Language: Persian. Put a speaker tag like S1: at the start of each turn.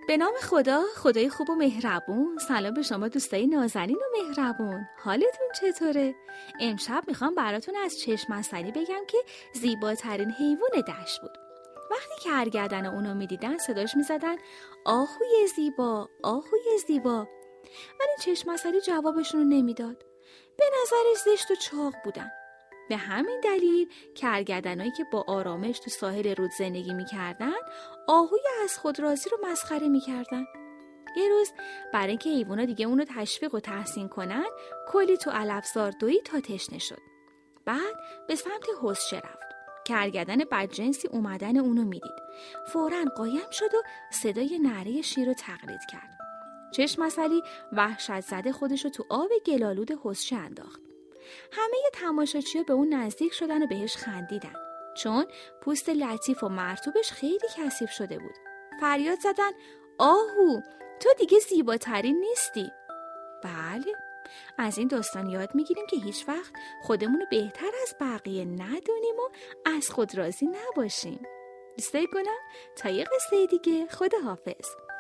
S1: به نام خدا، خدای خوب و مهربون. سلام به شما دوستای نازنین و مهربون. حالتون چطوره؟ امشب میخوام براتون از چشم عسلی بگم که زیباترین حیوان دشت بود. وقتی که کرگدن اونو میدیدن صداش میزدن آهوی زیبا، آهوی زیبا. ولی چشم عسلی جوابشونو نمیداد. به نظرش زشت و چاق بودن. به همین دلیل کرگدنایی که با آرامش تو ساحل رود زندگی میکردن آهوی از خود راضی رو مسخره میکردن. یه روز برای اینکه حیوونا دیگه اونو تشویق و تحسین کنن کلی تو علفزار دوید تا تشنه شد. بعد به سمت حوضچه رفت. کرگدن بدجنسی اومدن اونو میدید. فوراً قایم شد و صدای نعره شیر رو تقلید کرد. چشم عسلی وحشت زده خودش رو تو آب گلالود حوضچه انداخت. همه تماشاچی‌ها به اون نزدیک شدن و بهش خندیدن، چون پوست لطیف و مرطوبش خیلی کثیف شده بود. فریاد زدن آهو، تو دیگه زیباترین نیستی. بله، از این داستان یاد میگیریم که هیچ وقت خودمونو بهتر از بقیه ندونیم و از خود راضی نباشیم. دوستای گلم، تا یه قصه دیگه، خداحافظ.